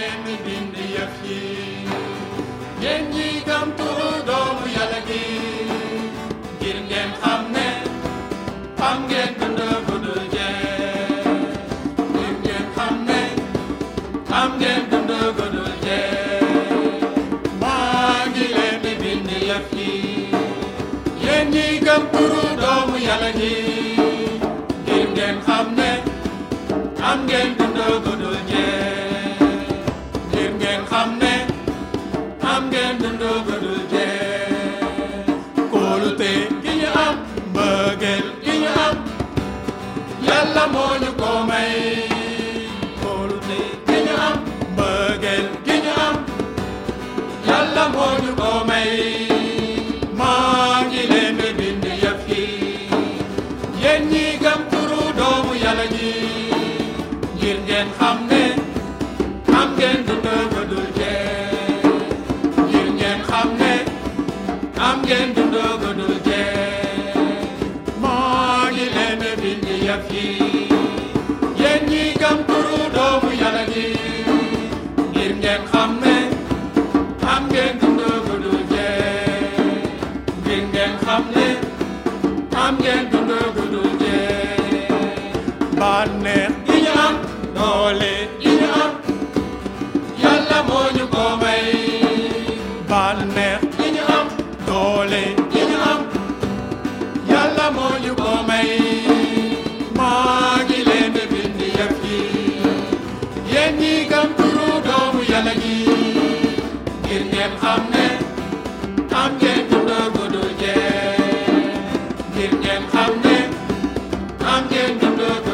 leen di bind yëf yi yéen ñi gëm turu doomu Yàlla gi ngir ngeen xam ne am ngeen dund bu dul jeex ngir ngeen xam ne am ngeen dund bu dul jeex maa ngi leen di bind yëf yi yéen ñi gëm turu doomu Yàlla gi ngir ngeen xam ne am ngeen dund bu dul jeex ngir ngeen xam ne am ngeen dund bu dul jeex kóolute gi ñu am mbëggeel gi ñu am Yàlla moo ñu ko may kóolute gi ñu am mbëggeel gi ñu am Yàlla moo ñu ko may maa ngi leen di bind yëf yi yéen ñi gëm turu doomu Yàlla gi ngir ngeen xam ne am ngeen dund bu dul jeex ngir ngeen xam ne am ngeen dund bu dul jeex maa ngi leen di bind yëf yi yéen ñi gëm turu doomu Yàlla gi ngir ngeen xam ne am ngeen dund bu dul jeex ngir ngeen xam ne am ngeen dund bu dul jeex bànneex gi ñu am doole gi ñu am Yàlla moo ñu ko may bànneex gi ñu am doole gi ñu am Yàlla moo ñu ko may maa ngi leen di bind yëf yi yéen ñi gëm turu doomu Yàlla gi ngir ngeen xam ne am ngeen dund bu dul jeex ngir ngeen xam ne am ngeen dund